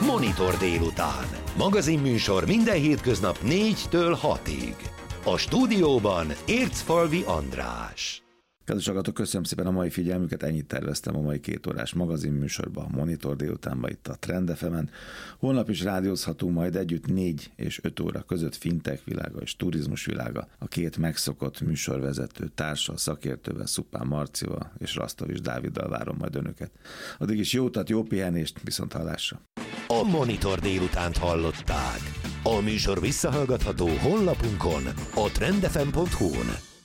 Monitor délután. Magazinműsor minden hétköznap 4-től 6-ig. A stúdióban Ércfalvi András. Kedves hallgatók, köszönöm szépen a mai figyelmüket, ennyit terveztem a mai 2 órás magazinműsorban, a Monitor délutánban itt a Trend FM-en. Holnap is rádiózhatunk majd együtt 4 és 5 óra között fintech világa és turizmus világa. A 2 megszokott műsorvezető társal, szakértővel, Szupán Marcival és Rasztovics Dáviddal várom majd önöket. Addig is jó utat, jó pihenést, viszont hallásra. A Monitor délutánt hallották. A műsor visszahallgatható honlapunkon, a trendfm.hu-n.